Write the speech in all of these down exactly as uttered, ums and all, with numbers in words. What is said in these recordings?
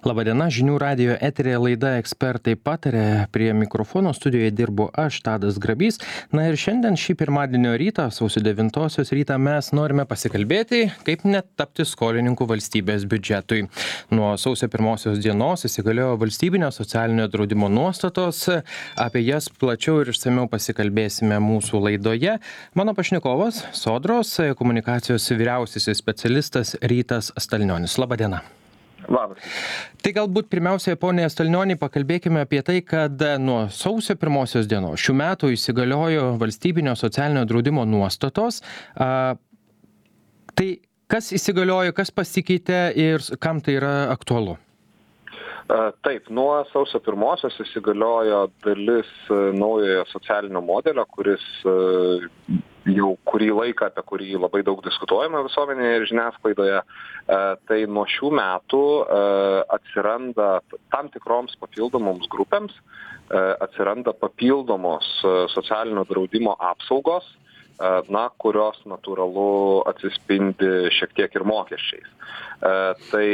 Labadiena, žinių radijo eteryje laida Ekspertai pataria. Prie mikrofono studijoje dirbu aš, Tadas Grabys. Na ir šiandien šį pirmadienio rytą, sausio devintosios rytą, mes norime pasikalbėti, kaip netapti skolininku valstybės biudžetui. Nuo sausio pirmosios dienos įsigaliojo valstybinio socialinio draudimo nuostatos. Apie jas plačiau ir išsamiau pasikalbėsime mūsų laidoje. Mano pašnekovas Sodros komunikacijos vyriausiasis specialistas Rytas Stalnionis. Labadiena. Labas. Tai galbūt pirmiausia, ponė Stalnioni, pakalbėkime apie tai, kad nuo sausio pirmosios dienos šių metų įsigaliojo valstybinio socialinio draudimo nuostatos. A, tai kas įsigaliojo, kas pasikeitė ir kam tai yra aktualu? Taip, nuo sausio pirmosios įsigaliojo dalis naujojo socialinio modelio, kuris jau kurį laiką, apie kurį labai daug diskutuojama visuomenėje ir žiniasklaidoje. Tai nuo šių metų atsiranda tam tikroms papildomoms grupėms, atsiranda papildomos socialinio draudimo apsaugos, na, kurios natūralu atsispindi šiek tiek ir mokesčiais. Tai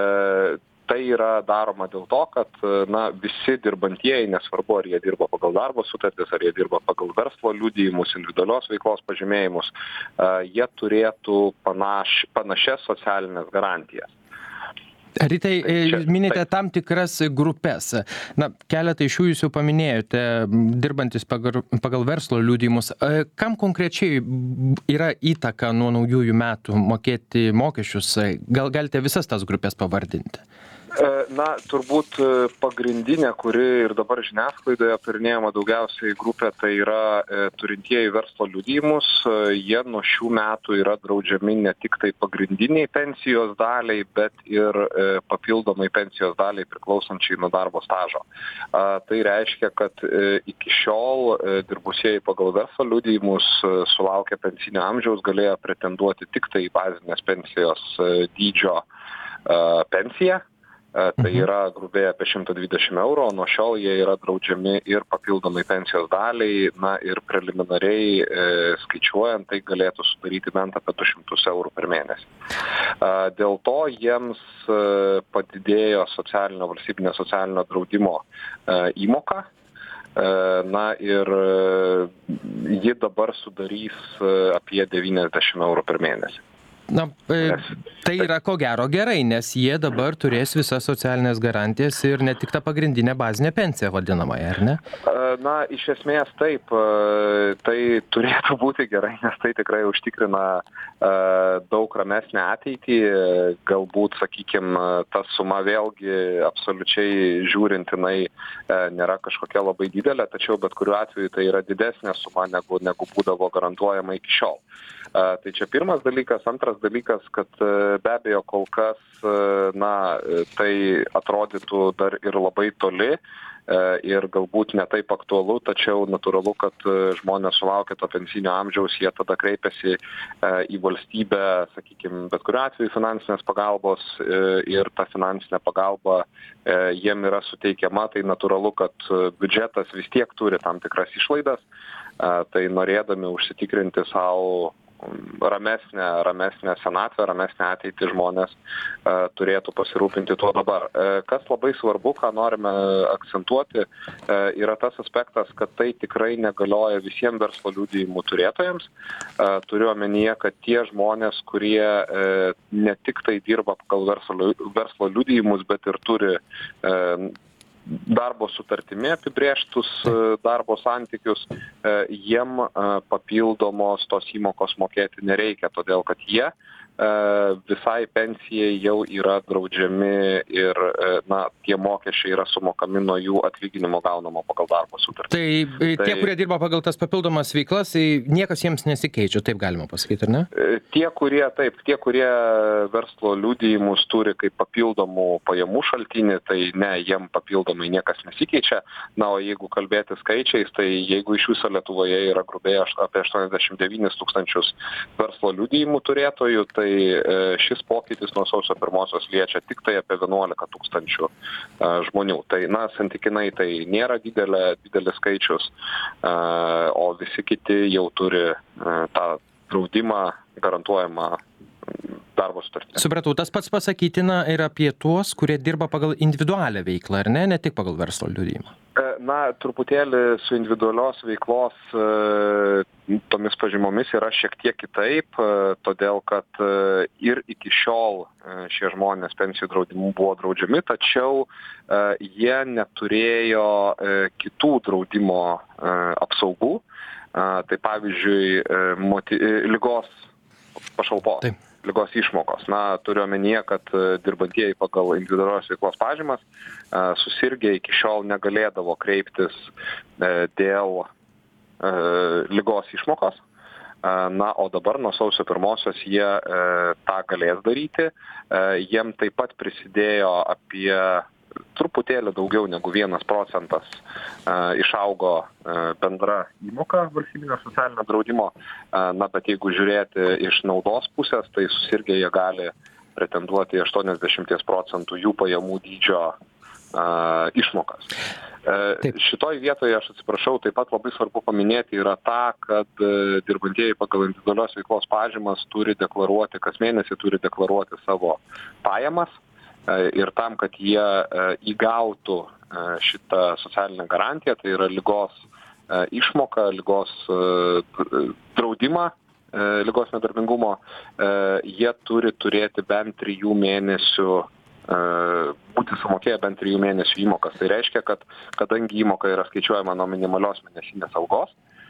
Tai yra daroma dėl to, kad na, visi dirbantieji, nesvarbu, ar jie dirba pagal darbo sutartis, ar jie dirba pagal verslo liudijimus, individualios veiklos pažymėjimus, jie turėtų panaš, panašias socialinės garantijas. Rytai, jūs minite tam tikras grupės. Na, keletą iš jų jūs jau paminėjote, dirbantis pagal, pagal verslo liudijimus. Kam konkrečiai yra įtaka nuo naujųjų metų mokėti mokesčius? Gal galite visas tas grupės pavardinti? Na, turbūt pagrindinė, kuri ir dabar žiniasklaidoje aptarinėjama daugiausiai grupė, tai yra e, turintieji verslo liudijimus. Jie nuo šių metų yra draudžiami ne tik tai pagrindiniai pensijos daliai, bet ir e, papildomai pensijos daliai priklausančiai nuo darbo stažo. A, tai reiškia, kad e, iki šiol e, dirbusieji pagal verslo liudijimus e, sulaukę pensinio amžiaus galėjo pretenduoti tik tai bazinės pensijos e, dydžio e, pensiją. Tai yra grubiai apie šimtą dvidešimt eurų, o nuo šiol jie yra draudžiami ir papildomai pensijos daliai, na ir preliminariai e, skaičiuojant, tai galėtų sudaryti bent apie du šimtus eurų per mėnesį. E, dėl to jiems e, padidėjo socialinio, valstybinio socialinio draudimo e, įmoka. E, na ir e, ji dabar sudarys e, apie devyniasdešimt eurų per mėnesį. Na, e, tai yra ko gero gerai, nes jie dabar turės visas socialinės garantijas ir ne tik tą pagrindinę bazinę pensiją vadinamąją, ar ne? Na, iš esmės taip, tai turėtų būti gerai, nes tai tikrai užtikrina daug ramesnę ateitį. Galbūt, sakykime, ta suma vėlgi absoliučiai žiūrintinai nėra kažkokia labai didelė, tačiau bet kuriuo atveju tai yra didesnė suma negu, negu būdavo garantuojama iki šiol. Tai čia pirmas dalykas. Antras dalykas, kad be abejo kol kas, na, tai atrodytų dar ir labai toli ir galbūt ne taip aktualu, tačiau natūralu, kad žmonės sulaukia to pensinio amžiaus, jie tada kreipiasi į valstybę, sakykime, bet kuriuo atveju finansinės pagalbos ir ta finansinė pagalba jiem yra suteikiama, tai natūralu, kad biudžetas vis tiek turi tam tikras išlaidas, tai norėdami užsitikrinti savo ramesnę, ramesnę senatvę, ramesnę ateitį žmonės uh, turėtų pasirūpinti tuo dabar. Uh, kas labai svarbu, ką norime akcentuoti, uh, yra tas aspektas, kad tai tikrai negalioja visiems verslo liudijimų turėtojams. Uh, turiu omenyje, kad tie žmonės, kurie uh, ne tik tai dirba pagal verslo, verslo liudijimus, bet ir turi uh, darbo sutartimi apibrėžtus darbo santykius, jiem papildomos tos įmokos mokėti nereikia, todėl kad jie visai pensijai jau yra draudžiami ir na, tie mokesčiai yra sumokami nuo jų atlyginimo gaunamo pagal darbo sutartį. Tai, tai tie, kurie dirba pagal tas papildomas veiklas, niekas jiems nesikeičia, taip galima pasakyti, ar ne? Tie, kurie, taip, tie, kurie verslo liudijimus turi kaip papildomų pajamų šaltinį, tai ne, jiem papildomai niekas nesikeičia. Na, o jeigu kalbėti skaičiais, tai jeigu iš viso Lietuvoje yra grubiai apie aštuoniasdešimt devynis tūkstančius verslo liudijimų turėtojų, tai šis pokytis nuo sausio pirmosios liečia tik tai apie vienuolika tūkstančių žmonių. Tai, na, santykinai tai nėra didelė, didelis skaičius, o visi kiti jau turi tą draudimą garantuojamą darbo sutartį. Supratau, tas pats pasakytina ir apie tuos, kurie dirba pagal individualią veiklą, ar ne, ne tik pagal verslo liudijimą? Na, truputėlį su individualios veiklos tomis pažymomis yra šiek tiek kitaip, todėl kad ir iki šiol šie žmonės pensijų draudimų buvo draudžiami, tačiau jie neturėjo kitų draudimo apsaugų, tai pavyzdžiui, moti, ligos pašalpos. Taip. Ligos išmokos. Na, turiu omenyje, kad dirbantieji pagal individualios veiklos pažymas susirgę iki šiol negalėdavo kreiptis dėl ligos išmokos. Na, o dabar nuo sausio pirmosios jie tą galės daryti. Jiem taip pat prisidėjo apie truputėlį daugiau negu vienas procentas išaugo bendra įmoka valstybinio socialinio draudimo. Na, bet jeigu žiūrėti iš naudos pusės, tai susirgę jie gali pretenduoti į aštuoniasdešimt procentų jų pajamų dydžio išmokas. Taip. Šitoj vietoje, aš atsiprašau, taip pat labai svarbu paminėti yra ta, kad dirbantieji pagal individualios veiklos pažymas turi deklaruoti, kas mėnesį turi deklaruoti savo pajamas. Ir tam, kad jie įgautų šitą socialinę garantiją, tai yra ligos išmoką, ligos draudimą, ligos nedarbingumo, jie turi turėti bent trijų mėnesių, būti sumokėję bent trijų mėnesių įmokas. Tai reiškia, kad kadangi įmoka yra skaičiuojama nuo minimalios mėnesinės algos,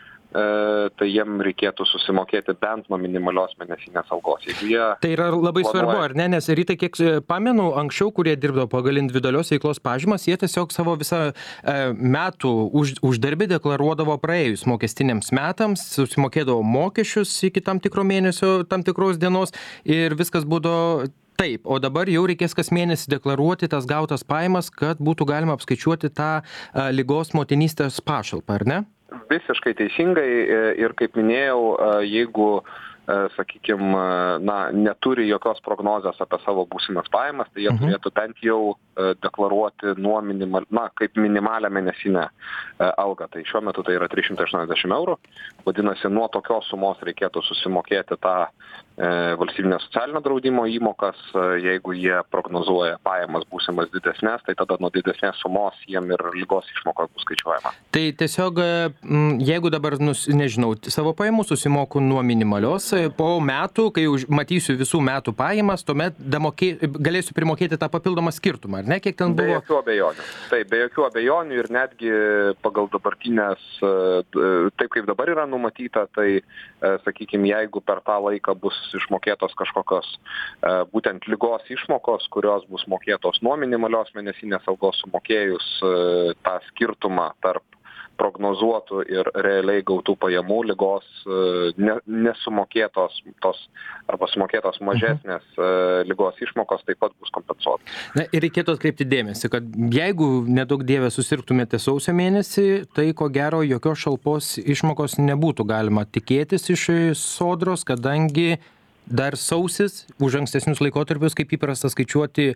tai jiem reikėtų susimokėti bent nuo minimalios mėnesinės algos. Jie tai yra labai planuoja... svarbu, ar ne? Nes rytai, kiek pamenu, anksčiau, kurie dirbdavo pagal individualios veiklos pažymas, jie tiesiog savo visą e, metų už, uždarbį deklaruodavo praėjus mokestiniams metams, susimokėdavo mokesčius iki tam tikro mėnesio, tam tikros dienos ir viskas būdavo taip. O dabar jau reikės kas mėnesį deklaruoti tas gautas pajamas, kad būtų galima apskaičiuoti tą e, ligos motinystės pašalpą, ar ne? Visiškai teisingai ir kaip minėjau, jeigu, sakykime, na, neturi jokios prognozės apie savo būsimas pajamas, tai jie mhm. turėtų bent jau deklaruoti nuo minimal, na, kaip minimalią mėnesinę algą. Tai šiuo metu tai yra trys šimtai aštuoniasdešimt eurų. Vadinasi, nuo tokios sumos reikėtų susimokėti tą e, valstybinio socialinio draudimo įmokas. Jeigu jie prognozuoja pajamas būsimas didesnės, tai tada nuo didesnės sumos jiem ir ligos išmoka bus skaičiuojama. Tai tiesiog, jeigu dabar, nus, nežinau, savo pajamų susimoku nuo minimalios, po metų, kai už, matysiu visų metų pajamas, tuomet damokė, galėsiu primokėti tą papildomą skirtumą, ar ne, kiek ten buvo? Be jokių abejonių. Taip, be jokių abejonių ir netgi pagal dabartinės, taip kaip dabar yra numatyta, tai, sakykime, jeigu per tą laiką bus išmokėtos kažkokios būtent ligos išmokos, kurios bus mokėtos nuo minimalios mėnesinės algos sumokėjus tą skirtumą tarp prognozuotų ir realiai gautų pajamų ligos ne, nesumokėtos tos arba sumokėtos mažesnės mhm. ligos išmokos taip pat bus kompensuotos. Na, ir reikėtų atkreipti dėmesį, kad jeigu nedaug dievė susirgtumėte sausio mėnesį, tai ko gero jokios šalpos išmokos nebūtų galima tikėtis iš sodros, kadangi dar sausis už ankstesnius laikotarpius, kaip įprasta skaičiuoti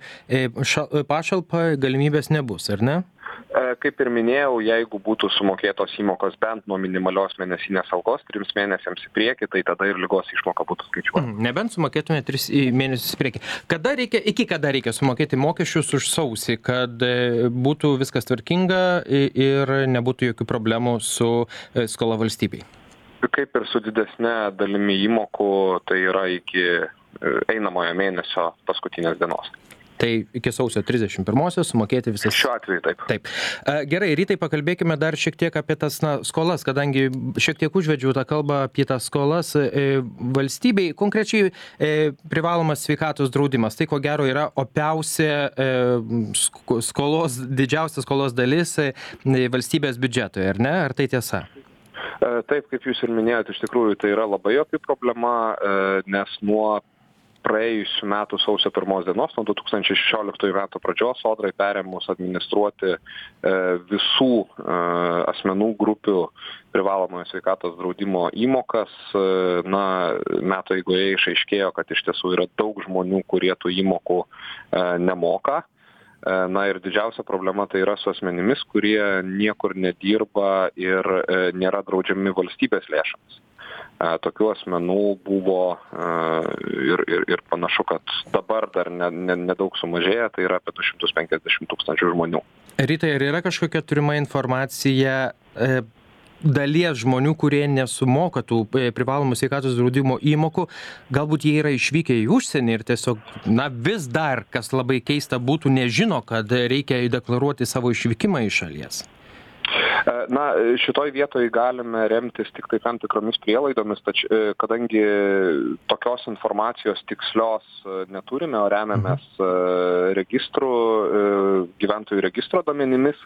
pašalpą, galimybės nebus, ar ne? Kaip ir minėjau, jeigu būtų sumokėtos įmokos bent nuo minimalios mėnesinės algos trims mėnesiams į priekį, tai tada ir ligos išmoka būtų skaičiuojama. Mm, nebent sumokėtume tris mėnesius į priekį. Kada reikia, iki kada reikia sumokėti mokesčius už sausį, kad būtų viskas tvarkinga ir nebūtų jokių problemų su skola valstybei? Kaip ir su didesne dalimi įmokų, tai yra iki einamojo mėnesio paskutinės dienos. Tai iki sausio trisdešimt pirmosios sumokėti visas... Šiuo atveju taip. Taip. Gerai, rytai pakalbėkime dar šiek tiek apie tas na, skolas, kadangi šiek tiek užvedžiau tą kalbą apie tas skolas valstybei. Konkrečiai privalomas sveikatos draudimas. Tai ko gero yra opiausia skolos, didžiausia skolos dalis valstybės biudžetoje, ar ne? Ar tai tiesa? Taip, kaip jūs ir minėjote, iš tikrųjų tai yra labai opi problema, nes nuo praėjusių metų sausio pirmos dienos, nuo du tūkstančiai šešioliktųjų metų pradžios sodrai perėmus administruoti visų asmenų grupių privalomojo sveikatos draudimo įmokas, na, metų eigoje išaiškėjo, kad iš tiesų yra daug žmonių, kurie tų įmokų nemoka. Na ir didžiausia problema tai yra su asmenimis, kurie niekur nedirba ir nėra draudžiami valstybės lėšomis. tokių asmenų buvo ir, ir, ir panašu, kad dabar dar nedaug ne, ne sumažėja, tai yra apie du šimtus penkiasdešimt tūkstančių žmonių. Rytai, ar yra kažkokia turima informacija e, dalies žmonių, kurie nesumoka tų privalomų sveikatos draudimo įmokų, galbūt jie yra išvykę į užsienį ir tiesiog, na, vis dar, kas labai keista būtų, nežino, kad reikia deklaruoti savo išvykimą iš šalies? Na, šitoj vietoj galime remtis tik tai tam tikromis prielaidomis, tačiau kadangi tokios informacijos tikslios neturime, o remiamės registrų, gyventojų registro duomenimis.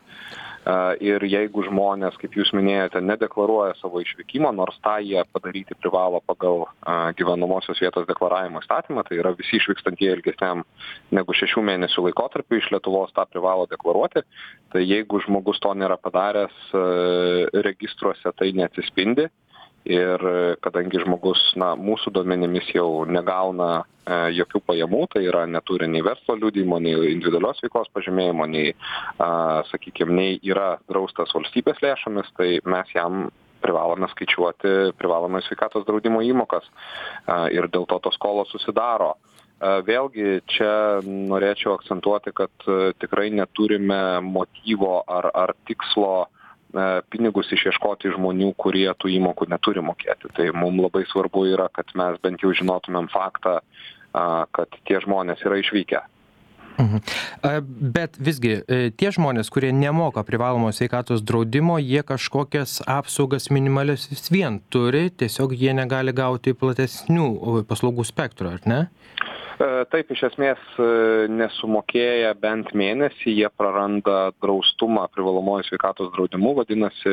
Ir jeigu žmonės, kaip jūs minėjote, nedeklaruoja savo išvykimo, nors tą jie padaryti privalo pagal gyvenamosios vietos deklaravimo įstatymą, tai yra visi išvykstantieji ilgesniam negu šešių mėnesių laikotarpiu iš Lietuvos tą privalo deklaruoti, tai jeigu žmogus to nėra padaręs, registruose tai neatsispindi. Ir kadangi žmogus, na, mūsų duomenimis jau negauna e, jokių pajamų, tai yra neturi nei verslo liudijimo, nei individualios veiklos pažymėjimo, nei, a, sakykime, nei yra draustas valstybės lėšomis, tai mes jam privalome skaičiuoti privalomai sveikatos draudimo įmokas a, ir dėl to tos skolos susidaro. A, vėlgi čia norėčiau akcentuoti, kad a, tikrai neturime motyvo ar, ar tikslo pinigus išieškoti žmonių, kurie tų įmokų neturi mokėti. Tai mums labai svarbu yra, kad mes bent jau žinotumėm faktą, kad tie žmonės yra išvykę. Mhm. Bet visgi, tie žmonės, kurie nemoka privalomo sveikatos draudimo, jie kažkokias apsaugas minimalias vis vien turi, tiesiog jie negali gauti platesnių paslaugų spektro, ar ne? Taip, iš esmės nesumokėję bent mėnesį, jie praranda draustumą privalomojo sveikatos draudimu, vadinasi,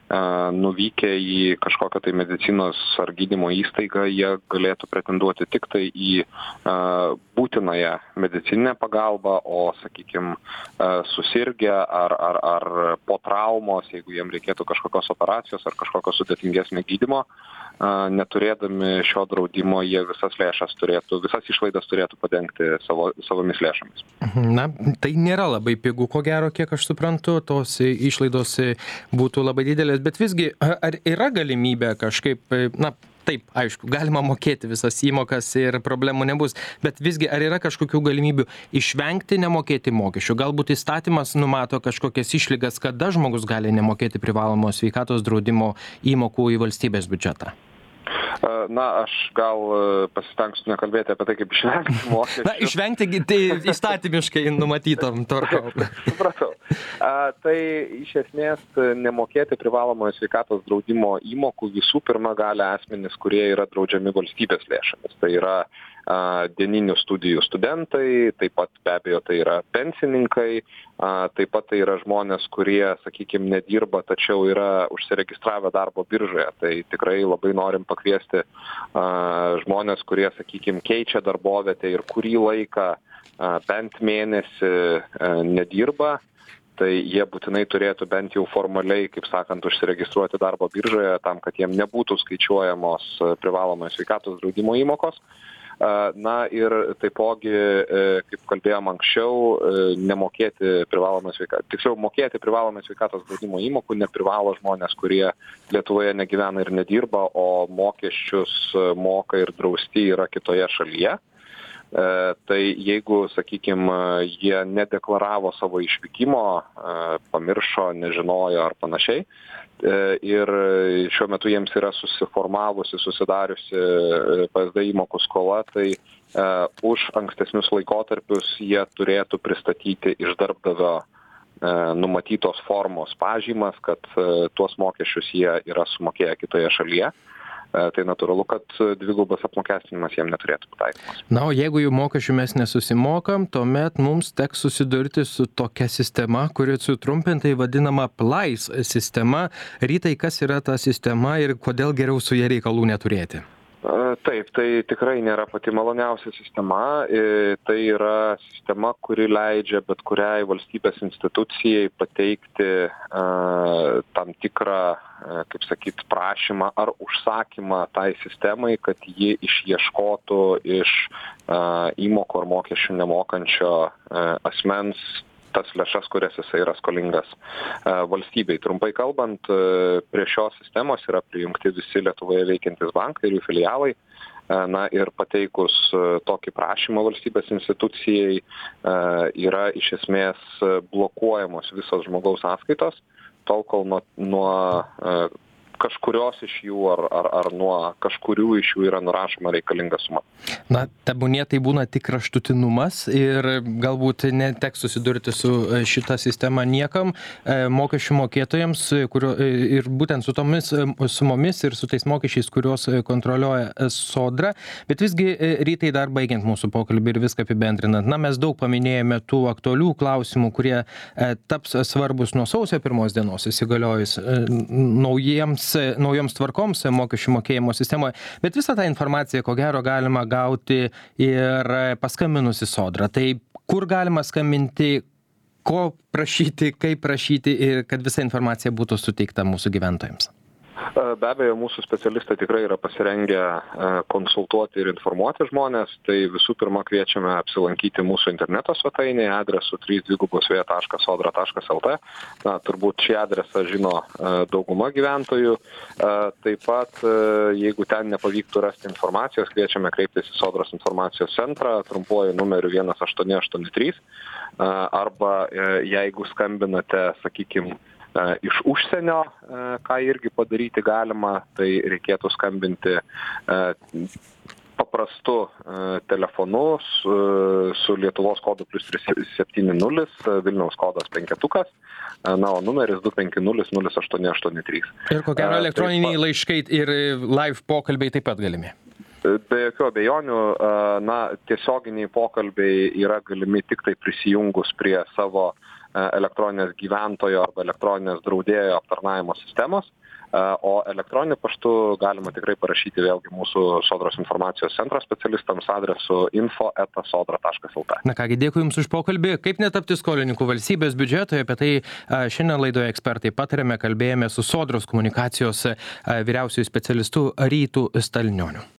nuvykę į kažkokią tai medicinos ar gydymo įstaigą, jie galėtų pretenduoti tik tai į būtinąją medicininę pagalbą, o, sakykime, susirgę ar, ar, ar po traumos, jeigu jiem reikėtų kažkokios operacijos ar kažkokio sudėtingesnio gydymo, neturėdami šio draudimo, jie visas lėšas turėtų, visas išlaidas turėtų padengti savo, savomis lėšomis. Na, tai nėra labai pigu, ko gero, kiek aš suprantu, tos išlaidos būtų labai didelės, bet visgi, ar yra galimybė kažkaip, na, taip, aišku, galima mokėti visas įmokas ir problemų nebus, bet visgi, ar yra kažkokių galimybių išvengti nemokėti mokesčių? Galbūt įstatymas numato kažkokias išlygas, kada žmogus gali nemokėti privalomo sveikatos draudimo įmokų į valstybės biudžetą? Na, aš gal pasistengsiu nekalbėti apie tai, kaip išvengti mokesčių. Na, išvengti tai įstatymiškai numatytom tvarkom. Supratau. A, tai iš esmės nemokėti privalomojo sveikatos draudimo įmokų visų pirma gali asmenys, kurie yra draudžiami valstybės lėšomis. Tai yra a, dieninių studijų studentai, taip pat be abejo tai yra pensininkai, a, taip pat tai yra žmonės, kurie, sakykime, nedirba, tačiau yra užsiregistravę darbo biržoje. Tai tikrai labai norim pakviesti a, žmonės, kurie, sakykime, keičia darbovietę ir kurį laiką a, bent mėnesį a, nedirba, tai jie būtinai turėtų bent jau formaliai, kaip sakant, užsiregistruoti darbo biržoje tam, kad jiem nebūtų skaičiuojamos privalomojo sveikatos draudimo įmokos. Na ir taipogi, kaip kalbėjom anksčiau, nemokėti privalomos sveikatos, tiksliau mokėti privalomos sveikatos draudimo įmokų neprivalo žmonės, kurie Lietuvoje negyvena ir nedirba, o mokesčius moka ir drausti yra kitoje šalyje. Tai jeigu, sakykime, jie nedeklaravo savo išvykimo, pamiršo, nežinojo ar panašiai, ir šiuo metu jiems yra susiformavusi, susidariusi P S D įmokų skola, tai uh, už ankstesnius laikotarpius jie turėtų pristatyti iš darbdavio uh, numatytos formos pažymas, kad uh, tuos mokesčius jie yra sumokėję kitoje šalyje. Tai natūralu, kad dvigubas apmokestinimas jiem neturėtų būti taikomas. Na, o jeigu jų mokesčių mes nesusimokam, tuomet mums teks susidurti su tokia sistema, kuri sutrumpintai vadinama plais sistema. Rytai, kas yra ta sistema ir kodėl geriau su ja reikalų neturėti? Taip, tai tikrai nėra pati maloniausia sistema. Tai yra sistema, kuri leidžia bet kuriai valstybės institucijai pateikti uh, tam tikrą, uh, kaip sakyt, prašymą ar užsakymą tai sistemai, kad ji išieškotų iš uh, įmokų ar mokesčių nemokančio uh, asmens tas lėšas, kurias jisai yra skolingas valstybei. Trumpai kalbant, prie šios sistemos yra prijungti visi Lietuvoje veikiantys bankai ir jų filialai. Na ir pateikus tokį prašymą valstybės institucijai yra iš esmės blokuojamos visos žmogaus sąskaitos, tol kol nuo, nuo kažkurios iš jų ar, ar, ar nuo kažkurių iš jų yra nurašoma reikalinga suma. Na, tebūnie tai būna tik kraštutinumas ir galbūt neteks susidurti su šita sistema niekam, mokesčių mokėtojams, kurio, ir būtent su tomis sumomis ir su tais mokesčiais, kuriuos kontroliuoja Sodra. Bet visgi, Rytai, dar baigiant mūsų pokalbį ir viską apibendrinant, na, mes daug paminėjome tų aktualių klausimų, kurie taps svarbus nuo sausio pirmos dienos įsigaliojus naujiems naujoms tvarkoms mokesčių mokėjimo sistemoje, bet visą tą informaciją, ko gero, galima gauti ir paskambinus į Sodrą. Tai kur galima skambinti, ko prašyti, kaip prašyti ir kad visa informacija būtų suteikta mūsų gyventojams? Be abejo, mūsų specialistai tikrai yra pasirengę konsultuoti ir informuoti žmonės. Tai visų pirma kviečiame apsilankyti mūsų interneto svetainėje adresu trys w w taškas sodra taškas l t. Na, turbūt šį adresą žino dauguma gyventojų. Taip pat, jeigu ten nepavyktų rasti informacijos, kviečiame kreiptis į Sodros informacijos centrą trumpuoju numeriu vienas aštuoni aštuoni trys. Arba jeigu skambinate, sakykime, iš užsienio, ką irgi padaryti galima, tai reikėtų skambinti paprastu telefonu su, su Lietuvos kodu plus trys septyni nulis, Vilniaus kodas penketukas, na, o numeris du penki nulis nulis aštuoni aštuoni trys. Ir ko gero elektroniniai laiškai ir live pokalbiai taip pat galimi. Be jokių abejonių, na, tiesioginiai pokalbiai yra galimi tik tai prisijungus prie savo elektroninės gyventojo arba elektroninės draudėjo aptarnavimo sistemos, o elektroniniu paštu galima tikrai parašyti vėlgi mūsų Sodros informacijos centro specialistams adresu info eta sodra taškas l t. Na kągi, dėkui Jums už pokalbį. Kaip netapti skolininku valstybės biudžetoje, apie tai šiandien laidoje ekspertai patarėme, kalbėjome su Sodros komunikacijos vyriausiuoju specialistu Rytu Stalnioniu.